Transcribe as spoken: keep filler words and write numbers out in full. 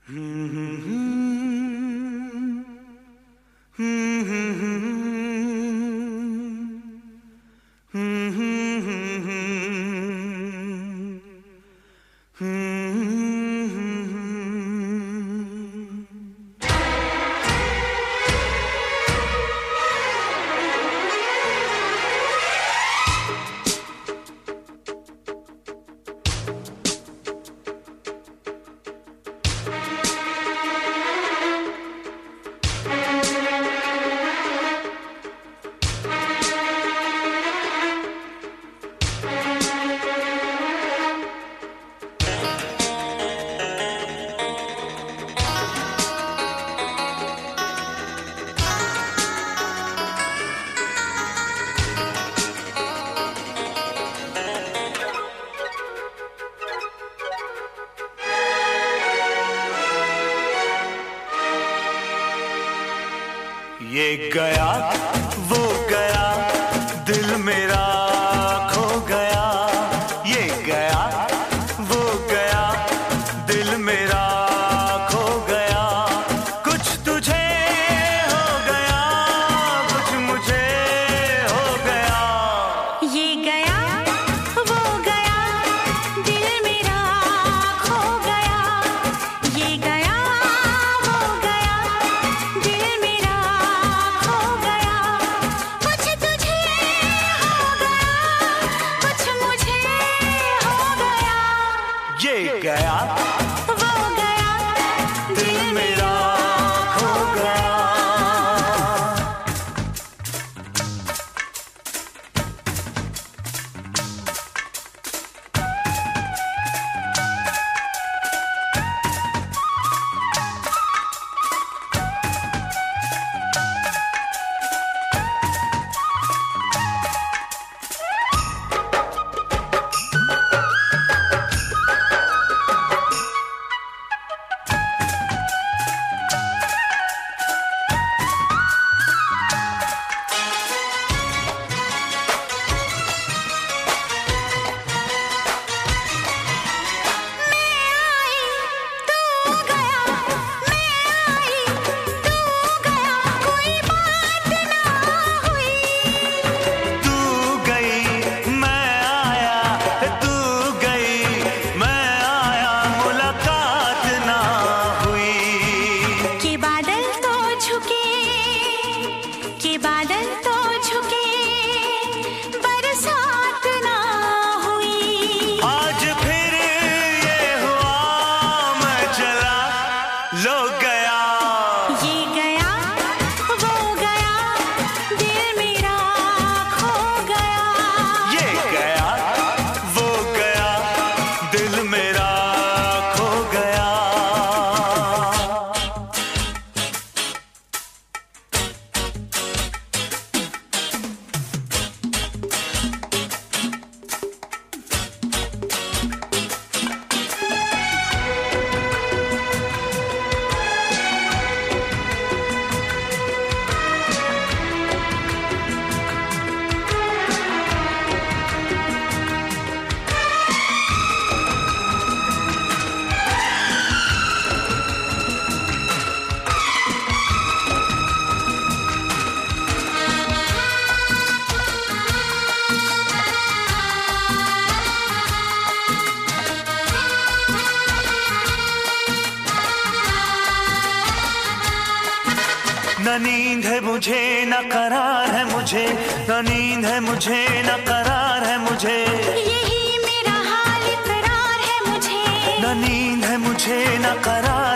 ये गया वो गया दिल मेरा खो गया। ये गया वो गया दिल मेरा खो गया। कुछ तुझे हो गया कुछ मुझे हो गया। ये गया वो गया दिल मेरा खो गया। ये गया वो गया दिल मेरा खो गया। कुछ तुझे हो गया कुछ मुझे हो गया। ये गया वो गया दिल मेरा खो गया। बादल तो झुके बरसात ना हुई। आज फिर ये हुआ मैं चला लो गया। ये गया वो गया दिल मेरा खो गया। ये गया वो गया दिल मेरा खो गया। न नींद है मुझे न करार है मुझे। न नींद है मुझे न करार है मुझे। यही मेरा हाल इकरार है मुझे। न नींद है मुझे न करार